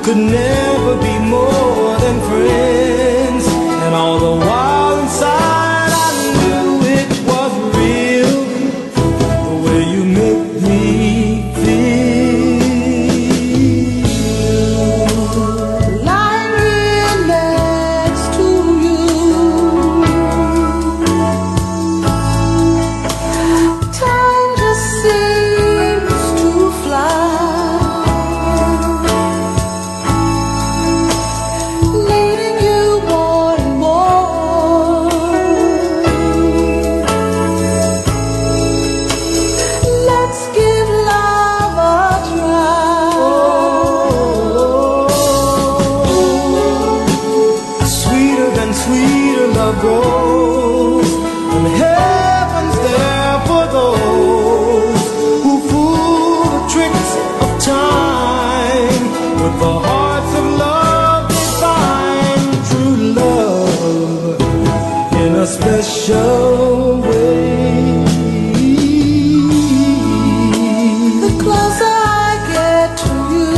could never be more than friends. And all the while inside I knew it was real, the way you make me feel. Lying here next to you, time just seems to fly. Sweeter love grows, and heaven's there for those who fool the tricks of time. With the hearts of love they find true love in a special way. The closer I get to you,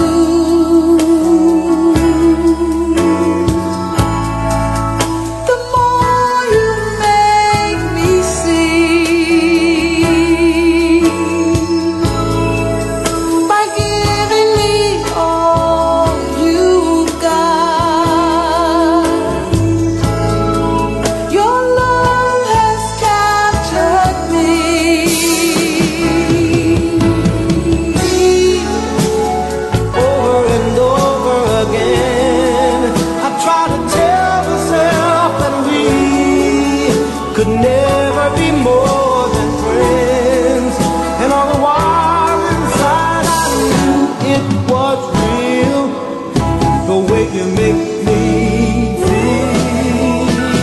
could never be more than friends. And all the while inside I knew it was real, the way you make me feel.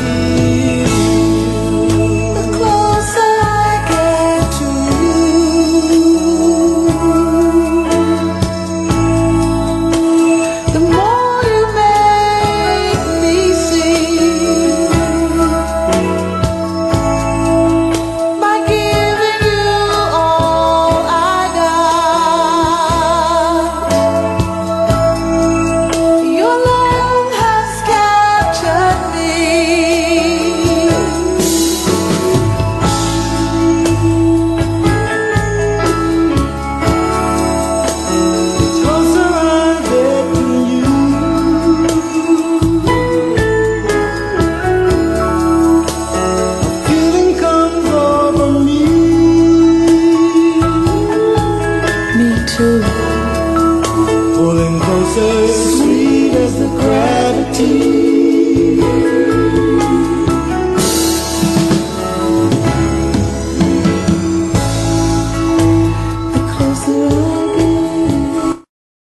the closer I get to you, the more you make me see. Pulling closer.